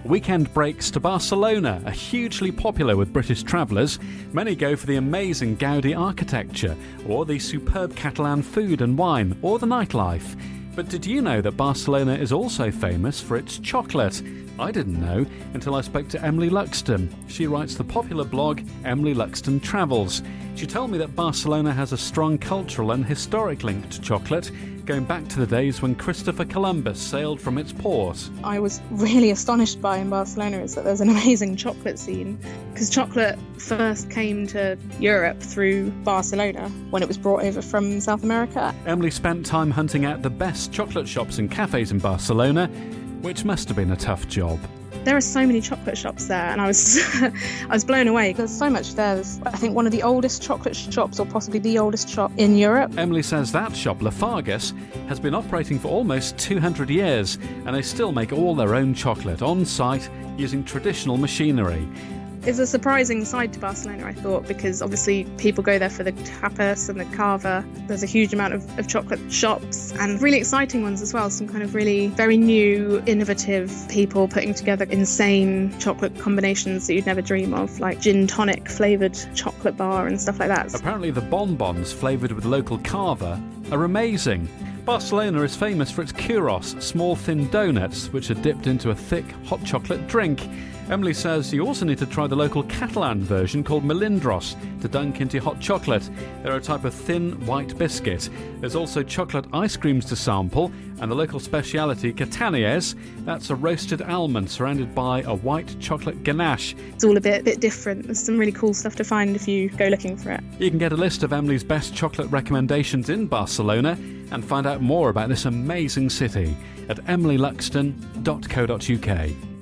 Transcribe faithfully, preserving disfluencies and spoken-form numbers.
Weekend breaks to Barcelona are hugely popular with British travellers. Many go for the amazing Gaudi architecture, or the superb Catalan food and wine, or the nightlife. But did you know that Barcelona is also famous for its chocolate? I didn't know until I spoke to Emily Luxton. She writes the popular blog Emily Luxton Travels. She told me that Barcelona has a strong cultural and historic link to chocolate, going back to the days when Christopher Columbus sailed from its port. I was really astonished by in Barcelona is that there's an amazing chocolate scene, because chocolate first came to Europe through Barcelona when it was brought over from South America. Emily spent time hunting out the best chocolate shops and cafes in Barcelona, which must have been a tough job. There are so many chocolate shops there, and I was I was blown away. There's so much there. There's, I think, one of the oldest chocolate shops, or possibly the oldest shop in Europe. Emily says that shop, Lafargus, has been operating for almost two hundred years, and they still make all their own chocolate on site using traditional machinery. It's a surprising side to Barcelona, I thought, because obviously people go there for the tapas and the cava. There's a huge amount of, of chocolate shops, and really exciting ones as well. Some kind of really very new, innovative people putting together insane chocolate combinations that you'd never dream of, like gin tonic flavoured chocolate bar and stuff like that. Apparently the bonbons flavoured with local cava are amazing. Barcelona is famous for its churros, small thin donuts, which are dipped into a thick hot chocolate drink. Emily says you also need to try the local Catalan version called melindros to dunk into hot chocolate. They're a type of thin white biscuit. There's also chocolate ice creams to sample, and the local speciality Catanies. That's a roasted almond surrounded by a white chocolate ganache. It's all a bit, bit different. There's some really cool stuff to find if you go looking for it. You can get a list of Emily's best chocolate recommendations in Barcelona and find out more about this amazing city at emily luxton dot co dot uk.